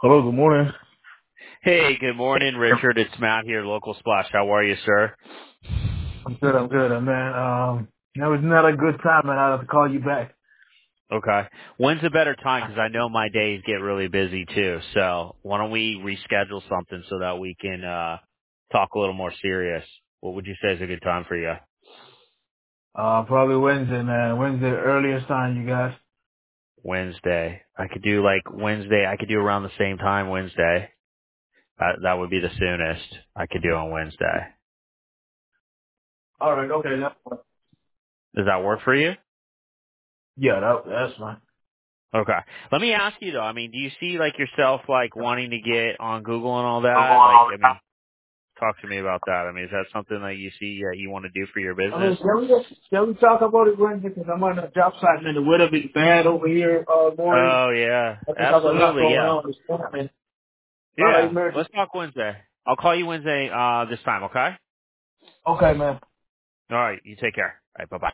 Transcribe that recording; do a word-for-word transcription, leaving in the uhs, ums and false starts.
Hello, good morning. Hey, good morning, Richard. It's Matt here, Local Splash. How are you, sir? I'm good, I'm good, uh, man. Um, that was not a good time, man. I'll have to call you back. Okay. When's a better time? 'Cause I know my days get really busy too. So why don't we reschedule something so that we can uh talk a little more serious? What would you say is a good time for you? Uh, probably Wednesday, man. Wednesday, earliest time, you guys. Wednesday. I could do like Wednesday. I could do around the same time Wednesday. That that would be the soonest I could do on Wednesday. All right, okay. That, Does that work for you? yeah, that, that's fine. Okay. Let me ask you though. I mean, do you see like yourself like wanting to get on Google and all that? Like, I mean, talk to me about that. I mean, is that something that you see that you want to do for your I business? mean, can we, can we talk about it Wednesday? Because I'm on the job site, man. The weather be bad over here, uh, morning. Oh yeah, I think I have a lot absolutely, going yeah, on this morning. A lot of yeah. emergency. Let's talk Wednesday. I'll call you Wednesday uh this time. Okay. Okay, man. All right. You take care. All right. Bye bye.